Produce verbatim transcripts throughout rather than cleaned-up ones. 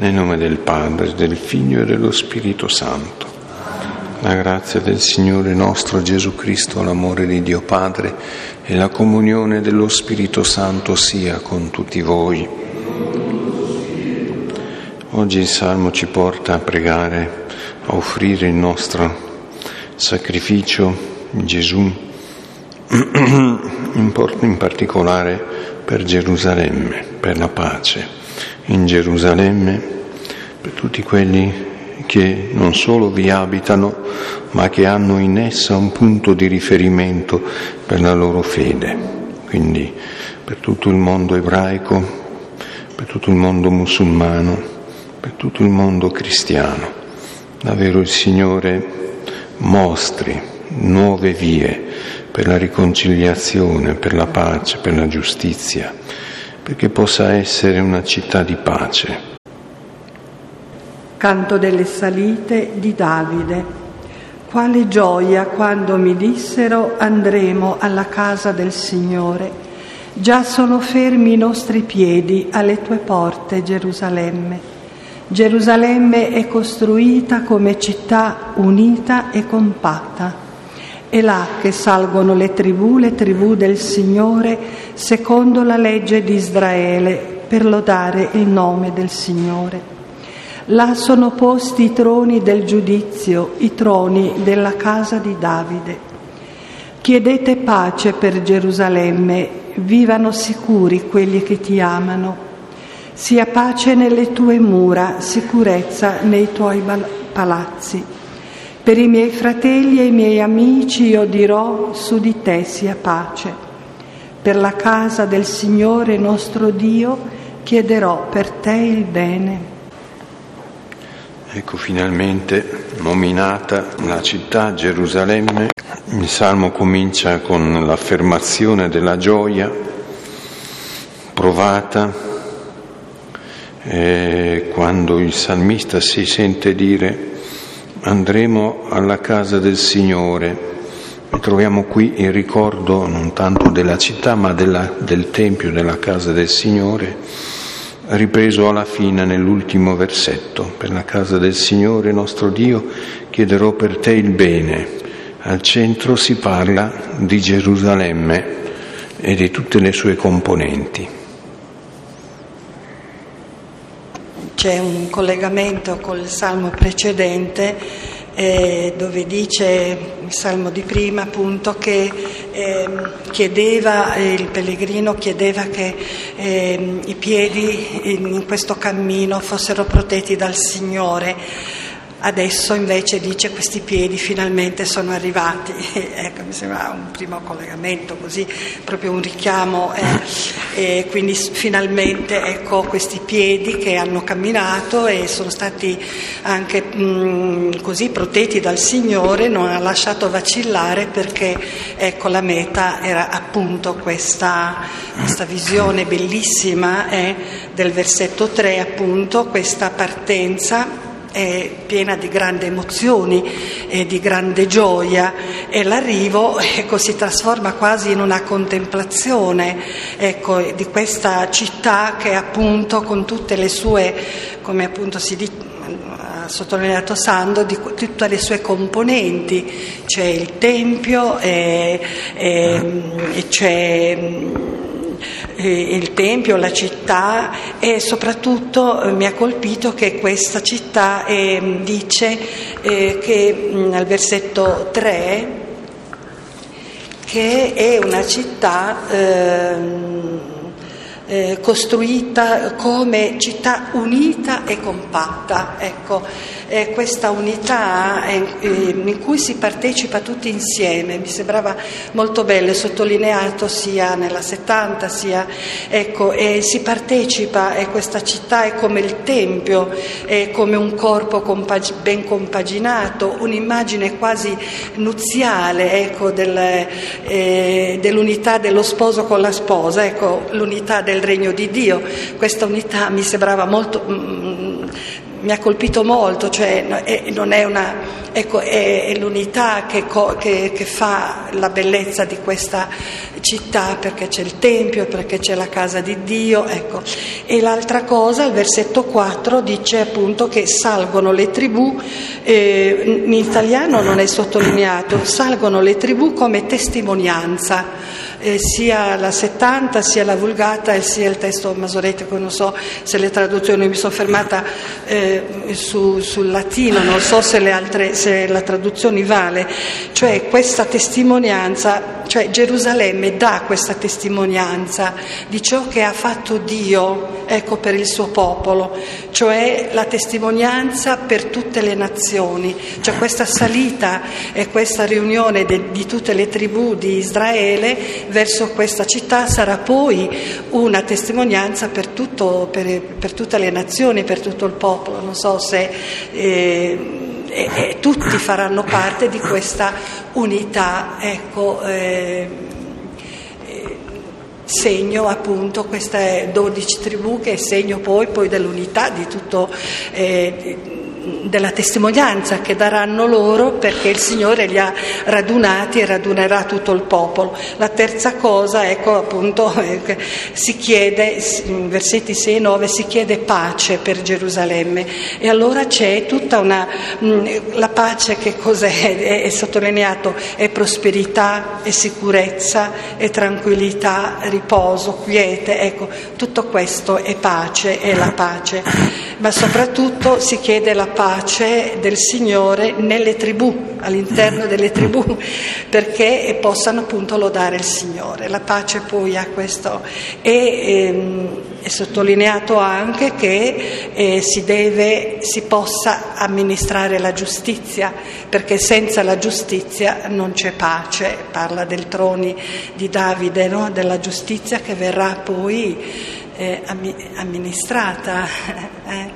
Nel nome del Padre, del Figlio e dello Spirito Santo. La grazia del Signore nostro Gesù Cristo, l'amore di Dio Padre e la comunione dello Spirito Santo sia con tutti voi. Oggi il Salmo ci porta a pregare, a offrire il nostro sacrificio, Gesù, in particolare per Gerusalemme, per la pace in Gerusalemme, per tutti quelli che non solo vi abitano, ma che hanno in essa un punto di riferimento per la loro fede. Quindi per tutto il mondo ebraico, per tutto il mondo musulmano, per tutto il mondo cristiano. Davvero il Signore mostri nuove vie per la riconciliazione, per la pace, per la giustizia, perché possa essere una città di pace. Canto delle salite di Davide. Quale gioia quando mi dissero: andremo alla casa del Signore. Già sono fermi i nostri piedi alle tue porte, Gerusalemme. Gerusalemme è costruita come città unita e compatta. È là che salgono le tribù, le tribù del Signore, secondo la legge di Israele, per lodare il nome del Signore. Là sono posti i troni del giudizio, i troni della casa di Davide. Chiedete pace per Gerusalemme, vivano sicuri quelli che ti amano. Sia pace nelle tue mura, sicurezza nei tuoi palazzi. Per i miei fratelli e i miei amici io dirò: su di te sia pace. Per la casa del Signore nostro Dio chiederò per te il bene. Ecco finalmente nominata la città Gerusalemme. Il Salmo comincia con l'affermazione della gioia provata eh, quando il salmista si sente dire: andremo alla casa del Signore. E troviamo qui il ricordo non tanto della città ma della, del Tempio, della casa del Signore, ripreso alla fine nell'ultimo versetto: per la casa del Signore nostro Dio chiederò per te il bene. Al centro si parla di Gerusalemme e di tutte le sue componenti. C'è un collegamento col salmo precedente eh, dove dice, il salmo di prima appunto, che eh, chiedeva, eh, il pellegrino chiedeva che eh, i piedi in, in questo cammino fossero protetti dal Signore. Adesso invece dice: questi piedi finalmente sono arrivati. Ecco, mi sembra un primo collegamento, così proprio un richiamo, eh, e quindi finalmente ecco questi piedi che hanno camminato e sono stati anche mh, così protetti dal Signore, non ha lasciato vacillare, perché ecco la meta era appunto questa, questa visione bellissima eh, del versetto tre, appunto questa partenza è piena di grandi emozioni e di grande gioia, e l'arrivo ecco, si trasforma quasi in una contemplazione ecco, di questa città che appunto con tutte le sue, come appunto si dice, ha sottolineato Sando, di tutte le sue componenti. C'è il Tempio e, e, e c'è il Tempio, la città, e soprattutto eh, mi ha colpito che questa città eh, dice eh, che mh, al versetto tre che è una città eh, eh, costruita come città unita e compatta. Ecco, eh, questa unità eh, in cui si partecipa tutti insieme mi sembrava molto bello e sottolineato sia nella settanta sia ecco e si partecipa, e questa città è come il Tempio, è come un corpo compag- ben compaginato, un'immagine quasi nuziale ecco del, eh, dell'unità dello sposo con la sposa, ecco l'unità del regno di Dio. Questa unità mi sembrava molto mm, mi ha colpito molto, cioè è, non è una, ecco, è, è l'unità che, che, che fa la bellezza di questa città, perché c'è il Tempio, perché c'è la casa di Dio, ecco. E l'altra cosa, il versetto quattro dice appunto che salgono le tribù, eh, in italiano non è sottolineato, salgono le tribù come testimonianza. Eh, sia la settanta, sia la Vulgata e sia il testo masoretico, non so se le traduzioni, mi sono fermata eh, su, sul latino, non so se le altre, se la traduzione vale, cioè questa testimonianza, cioè Gerusalemme dà questa testimonianza di ciò che ha fatto Dio, ecco, per il suo popolo, cioè la testimonianza per tutte le nazioni, cioè questa salita e questa riunione de, di tutte le tribù di Israele verso questa città sarà poi una testimonianza per, tutto, per, per tutte le nazioni, per tutto il popolo. Non so se eh, e, e tutti faranno parte di questa unità, ecco, eh, eh, segno appunto queste dodici tribù che è segno poi, poi dell'unità di tutto, eh, della testimonianza che daranno loro, perché il Signore li ha radunati e radunerà tutto il popolo. La terza cosa, ecco appunto, eh, si chiede, in versetti sei e nove, si chiede pace per Gerusalemme, e allora c'è tutta una, mh, la pace che cos'è? È, è sottolineato, è prosperità, è sicurezza, è tranquillità, riposo, quiete, ecco, tutto questo è pace, è la pace, ma soprattutto si chiede la pace del Signore nelle tribù, all'interno delle tribù, perché possano appunto lodare il Signore. La pace poi ha questo, e ehm, è sottolineato anche che eh, si deve, si possa amministrare la giustizia, perché senza la giustizia non c'è pace. Parla del trono di Davide, no? Della giustizia che verrà poi eh, amministrata. eh.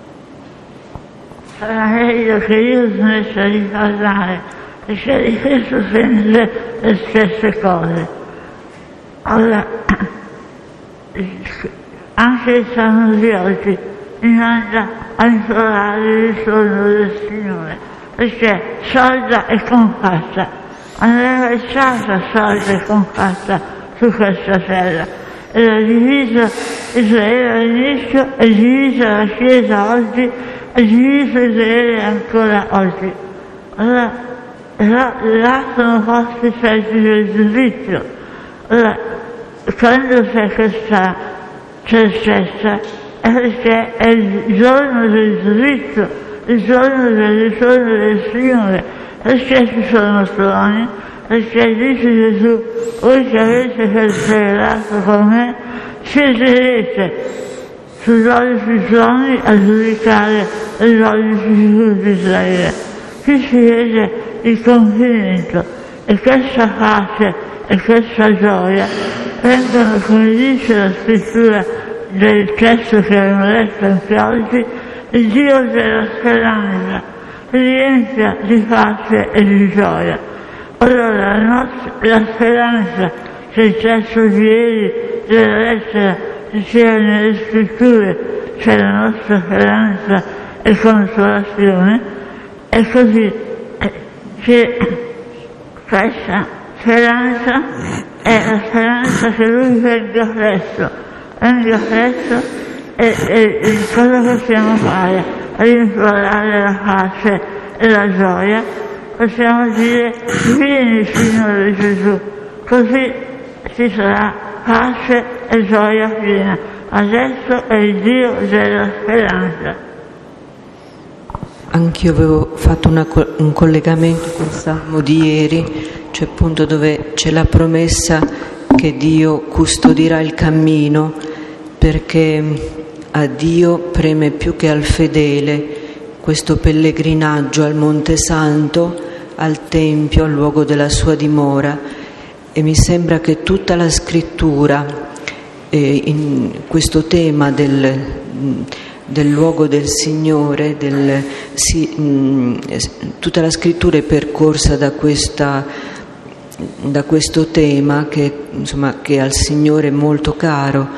Sarà meglio che io smetta di parlare, perché di questo sempre le stesse cose. Ora, anche il Salmo di oggi mi manda a implorare il ritorno del Signore, perché sorda e compatta, Andrea è stata sorda e compatta su questa terra, era divisa Israele all'inizio, è divisa la Chiesa oggi, è diviso Israele ancora oggi. Allora, là, là sono posti i pezzi del giudizio. Allora, quando c'è questa certezza, è perché è il giorno del giudizio, il giorno del ritorno del Signore, perché ci sono troni, perché dice Gesù, voi che avete perseverato con me, siederete sui dodici troni a giudicare le dodici tribù di Israele. Qui si vede il compimento, e questa pace e questa gioia vengono, come dice la scrittura del testo che abbiamo letto anche oggi, il Dio della speranza riempia di pace e di gioia. Allora la, nostra, la speranza che il testo di ieri della lettera sia nelle scritture, c'è la nostra speranza e consolazione, e così che questa speranza è la speranza che Lui venga presto, venga presto, e, e, e cosa possiamo fare? Rimplorare la pace e la gioia, possiamo dire: vieni Signore Gesù, così ci sarà pace e gioia piena. Adesso è il Dio della speranza. Anch'io avevo fatto una, un collegamento con il Salmo di ieri, cioè appunto dove c'è la promessa che Dio custodirà il cammino, perché a Dio preme più che al fedele questo pellegrinaggio al Monte Santo, al Tempio, al luogo della sua dimora. E mi sembra che tutta la scrittura, eh, in questo tema del, del luogo del Signore, del, si, mh, tutta la scrittura è percorsa da, questa, da questo tema che, insomma, che al Signore è molto caro,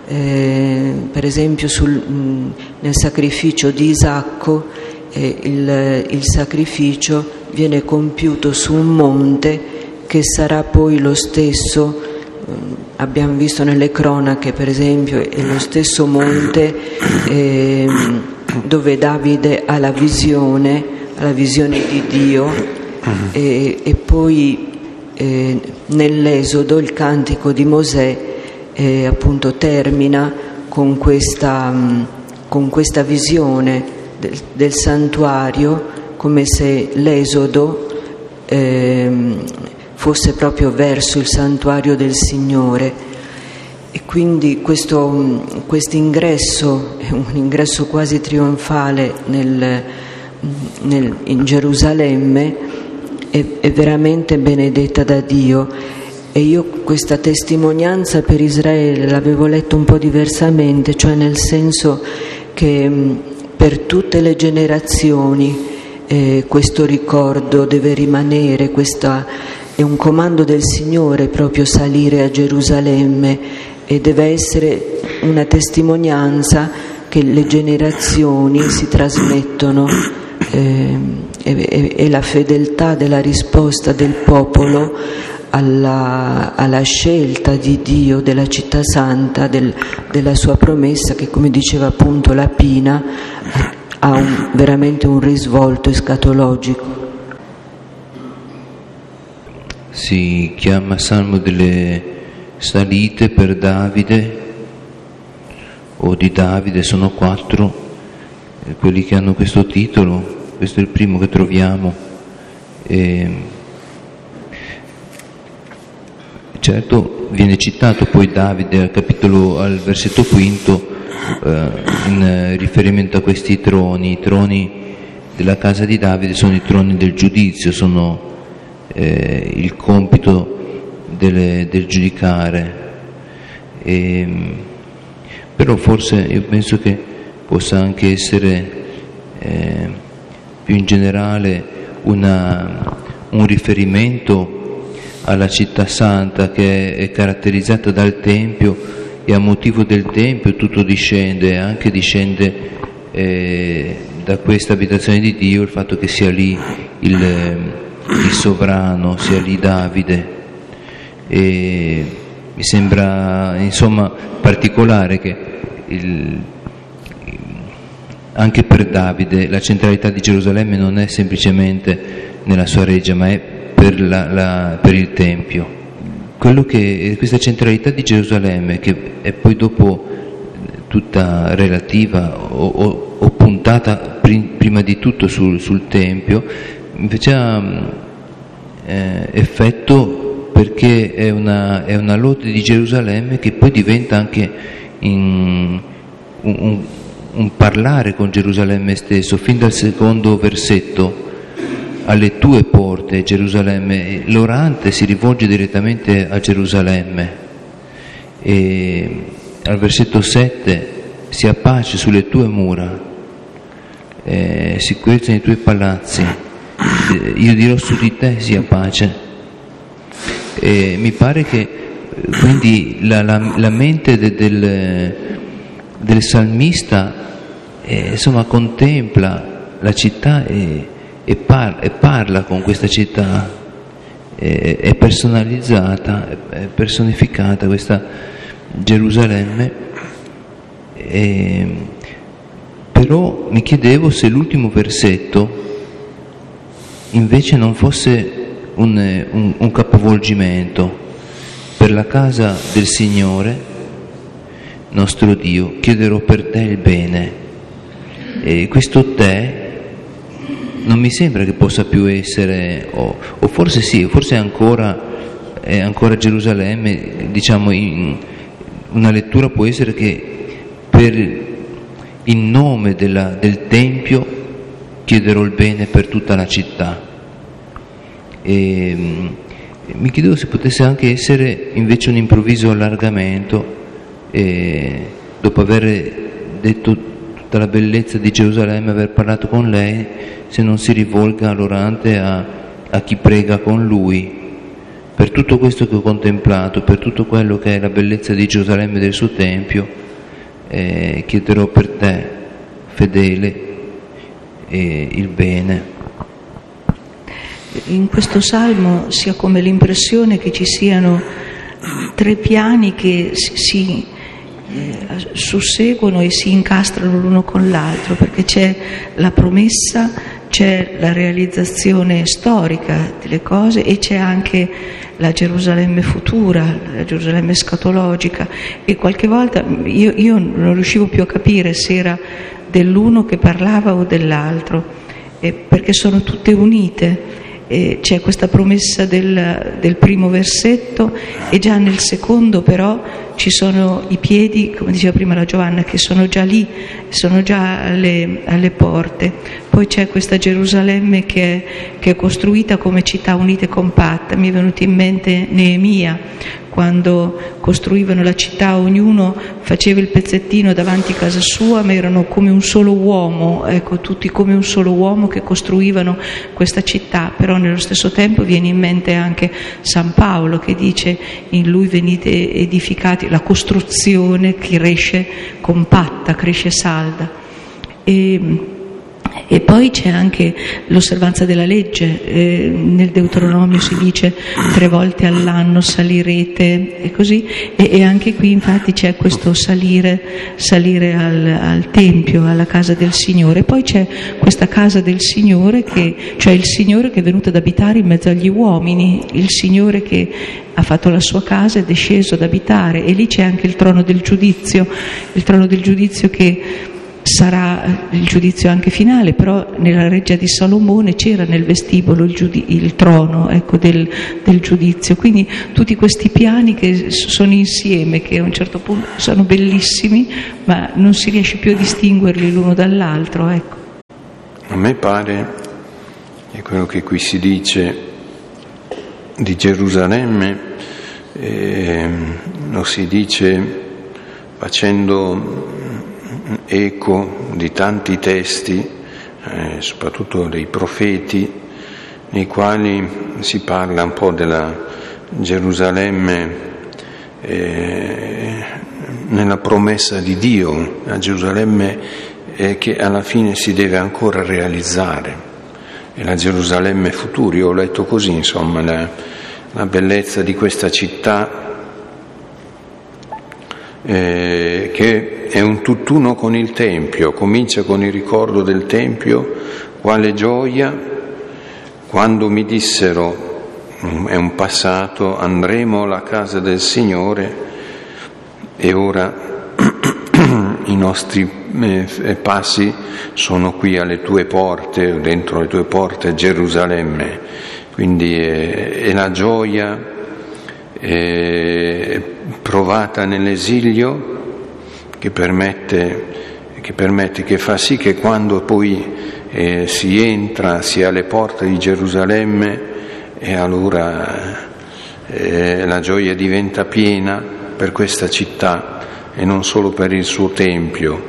eh, per esempio sul, mh, nel sacrificio di Isacco, eh, il, il sacrificio viene compiuto su un monte che sarà poi lo stesso, eh, abbiamo visto nelle cronache per esempio, è lo stesso monte eh, dove Davide ha la visione, ha la visione di Dio, e, e poi eh, nell'Esodo il cantico di Mosè eh, appunto termina con questa, mh, con questa visione del, del santuario, come se l'Esodo eh, fosse proprio verso il santuario del Signore. E quindi questo ingresso è un ingresso quasi trionfale nel, nel, in Gerusalemme, è, è veramente benedetta da Dio. E io questa testimonianza per Israele l'avevo letto un po' diversamente, cioè nel senso che per tutte le generazioni eh, questo ricordo deve rimanere, questa è un comando del Signore proprio salire a Gerusalemme, e deve essere una testimonianza che le generazioni si trasmettono, eh, e, e la fedeltà della risposta del popolo alla, alla scelta di Dio della città santa, del, della sua promessa, che come diceva appunto la Pina ha un, veramente un risvolto escatologico. Si chiama Salmo delle salite per Davide o di Davide, sono quattro eh, quelli che hanno questo titolo. Questo è il primo che troviamo. E certo viene citato poi Davide al capitolo, al versetto quinto, eh, in riferimento a questi troni. I troni della casa di Davide sono i troni del giudizio, sono eh, il compito delle, del giudicare. E, però forse io penso che possa anche essere eh, più in generale una, un riferimento alla città santa, che è caratterizzata dal Tempio, e a motivo del Tempio tutto discende, anche discende eh, da questa abitazione di Dio il fatto che sia lì il, il sovrano, sia lì Davide. E mi sembra insomma particolare che il, anche per Davide la centralità di Gerusalemme non è semplicemente nella sua reggia, ma è per, la, la, per il Tempio. Quello che questa centralità di Gerusalemme, che è poi dopo tutta relativa o, o, o puntata prim, prima di tutto sul, sul Tempio, invece ha eh, effetto, perché è una, è una lode di Gerusalemme che poi diventa anche in, un, un, un parlare con Gerusalemme stesso. Fin dal secondo versetto: alle tue porte, Gerusalemme, l'orante si rivolge direttamente a Gerusalemme. E al versetto sette: sia pace sulle tue mura, eh, sicurezza nei tuoi palazzi, eh, io dirò su di te sia pace. E mi pare che quindi la, la, la mente de, del, del salmista eh, insomma contempla la città e, e, par, e parla con questa città, è, è personalizzata, è personificata questa Gerusalemme. E, però mi chiedevo se l'ultimo versetto invece non fosse Un, un, un capovolgimento: per la casa del Signore nostro Dio chiederò per te il bene. E questo te non mi sembra che possa più essere, o, o forse sì, forse è ancora, è ancora Gerusalemme. Diciamo, in, una lettura può essere che per in nome della, del Tempio chiederò il bene per tutta la città. E mi chiedevo se potesse anche essere invece un improvviso allargamento, e dopo aver detto tutta la bellezza di Gerusalemme, aver parlato con lei, se non si rivolga all'orante a, a chi prega con lui, per tutto questo che ho contemplato, per tutto quello che è la bellezza di Gerusalemme e del suo Tempio, eh, chiederò per te, fedele, eh, il bene. In questo salmo si ha come l'impressione che ci siano tre piani che si, si eh, susseguono e si incastrano l'uno con l'altro, perché c'è la promessa, c'è la realizzazione storica delle cose e c'è anche la Gerusalemme futura, la Gerusalemme escatologica, e qualche volta io, io non riuscivo più a capire se era dell'uno che parlava o dell'altro, eh, perché sono tutte unite. E c'è questa promessa del, del primo versetto e già nel secondo però ci sono i piedi, come diceva prima la Giovanna, che sono già lì, sono già alle, alle porte. Poi c'è questa Gerusalemme che è, che è costruita come città unita e compatta. Mi è venuto in mente Neemia, quando costruivano la città, ognuno faceva il pezzettino davanti a casa sua, ma erano come un solo uomo, ecco, tutti come un solo uomo che costruivano questa città. Però nello stesso tempo viene in mente anche San Paolo che dice: in lui venite edificati, la costruzione cresce compatta, cresce salda. E E poi c'è anche l'osservanza della legge, eh, nel Deuteronomio si dice tre volte all'anno salirete e così, e, e anche qui infatti c'è questo salire, salire al, al Tempio, alla casa del Signore. Poi c'è questa casa del Signore, che, cioè il Signore che è venuto ad abitare in mezzo agli uomini, il Signore che ha fatto la sua casa ed è sceso ad abitare, e lì c'è anche il trono del giudizio, il trono del giudizio che sarà il giudizio anche finale, però nella reggia di Salomone c'era nel vestibolo il, giudi- il trono, ecco, del, del giudizio. Quindi tutti questi piani che sono insieme, che a un certo punto sono bellissimi, ma non si riesce più a distinguerli l'uno dall'altro, ecco. A me pare, è quello che qui si dice di Gerusalemme, eh, lo si dice facendo eco di tanti testi, eh, soprattutto dei profeti, nei quali si parla un po' della Gerusalemme eh, nella promessa di Dio, la Gerusalemme eh, che alla fine si deve ancora realizzare, e la Gerusalemme futura. Io ho letto così, insomma, la, la bellezza di questa città eh, che è un tutt'uno con il Tempio. Comincia con il ricordo del Tempio, quale gioia quando mi dissero, è un passato, andremo alla casa del Signore, e ora i nostri eh, passi sono qui alle tue porte, dentro le tue porte, Gerusalemme. Quindi è, è la gioia è provata nell'esilio, che permette, che permette, che fa sì che quando poi eh, si entra, si è alle porte di Gerusalemme, e allora eh, la gioia diventa piena per questa città e non solo per il suo Tempio.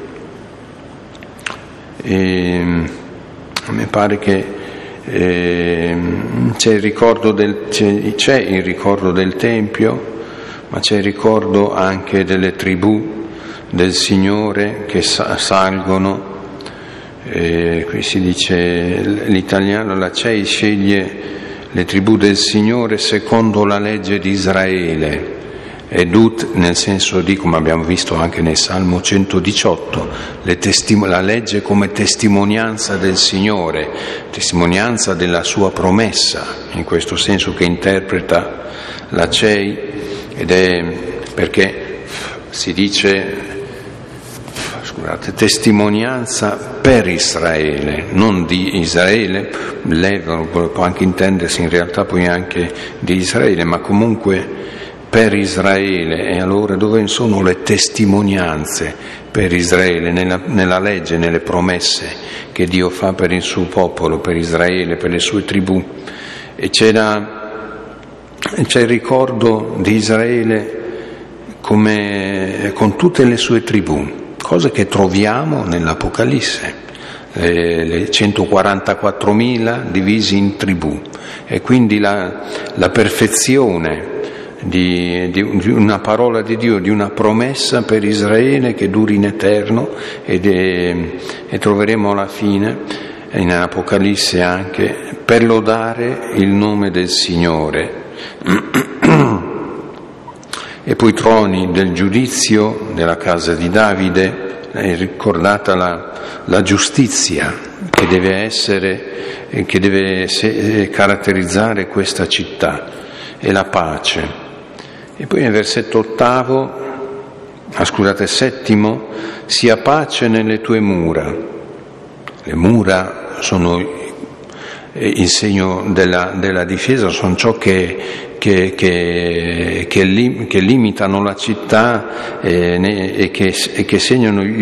E, a me pare che eh, c'è il ricordo del, c'è, c'è il ricordo del Tempio, ma c'è il ricordo anche delle tribù del Signore che salgono. Eh, qui si dice, l'italiano, la C E I sceglie le tribù del Signore secondo la legge di Israele, edut nel senso di, come abbiamo visto anche nel Salmo centodiciotto, le testim- la legge come testimonianza del Signore, testimonianza della sua promessa, in questo senso che interpreta la C E I, ed è perché si dice, scusate, testimonianza per Israele, non di Israele, lei può anche intendersi in realtà poi anche di Israele, ma comunque per Israele. E allora dove sono le testimonianze per Israele, nella, nella legge, nelle promesse che Dio fa per il suo popolo, per Israele, per le sue tribù? E c'è, la, c'è il ricordo di Israele come, con tutte le sue tribù, cosa che troviamo nell'Apocalisse. le, le centoquarantaquattromila divisi in tribù, e quindi la, la perfezione Di, di, di una parola di Dio, di una promessa per Israele che duri in eterno, ed è, e troveremo alla fine in Apocalisse anche per lodare il nome del Signore. E poi troni del giudizio della casa di Davide, è ricordata la, la giustizia che deve essere, che deve se, caratterizzare questa città, e la pace. E poi nel versetto ottavo, ah, scusate, settimo, sia pace nelle tue mura. Le mura sono il segno della, della difesa, sono ciò che, che, che, che, lim, che limitano la città eh, ne, e, che, e che segnano il,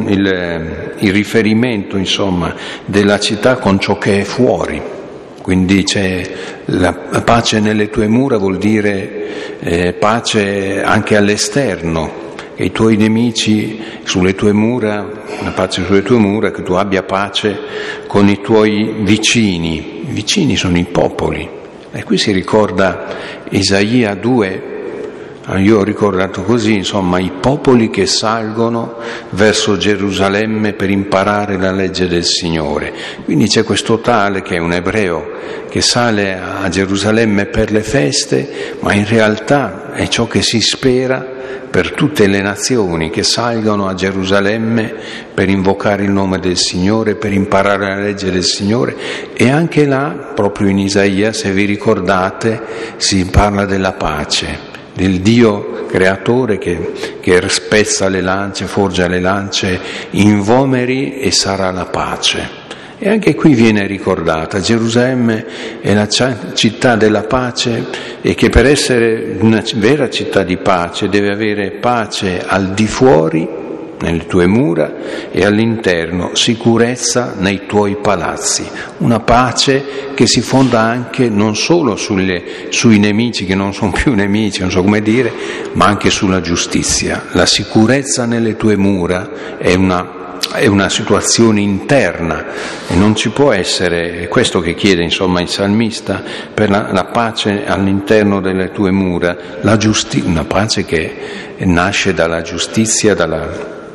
il, il riferimento, insomma, della città con ciò che è fuori. Quindi c'è la pace nelle tue mura, vuol dire eh, pace anche all'esterno, che i tuoi nemici sulle tue mura, la pace sulle tue mura, che tu abbia pace con i tuoi vicini. I vicini sono i popoli. E qui si ricorda Isaia due, io ho ricordato così, insomma, i popoli che salgono verso Gerusalemme per imparare la legge del Signore. Quindi c'è questo tale che è un ebreo che sale a Gerusalemme per le feste, ma in realtà è ciò che si spera per tutte le nazioni che salgono a Gerusalemme per invocare il nome del Signore, per imparare la legge del Signore. E anche là, proprio in Isaia, se vi ricordate, si parla della pace, del Dio creatore che, che spezza le lance, forgia le lance in vomeri, e sarà la pace. E anche qui viene ricordata Gerusalemme è la città della pace, e che per essere una vera città di pace deve avere pace al di fuori, nelle tue mura, e all'interno sicurezza nei tuoi palazzi. Una pace che si fonda anche non solo sulle, sui nemici che non sono più nemici, non so come dire, ma anche sulla giustizia. La sicurezza nelle tue mura è una è una situazione interna, e non ci può essere, è questo che chiede, insomma, il salmista, per la, la pace all'interno delle tue mura, la giusti- una pace che nasce dalla giustizia, dalla,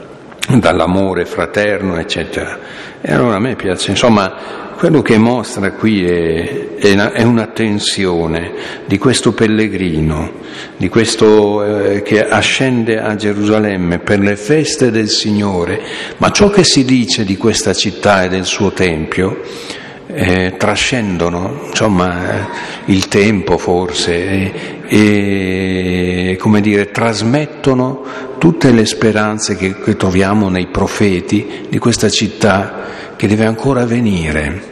dall'amore fraterno, eccetera. E allora a me piace, insomma, quello che mostra qui è, è, una, è una tensione di questo pellegrino, di questo eh, che ascende a Gerusalemme per le feste del Signore, ma ciò che si dice di questa città e del suo tempio eh, trascendono, insomma, eh, il tempo forse, e, e come dire, trasmettono tutte le speranze che, che troviamo nei profeti di questa città che deve ancora venire.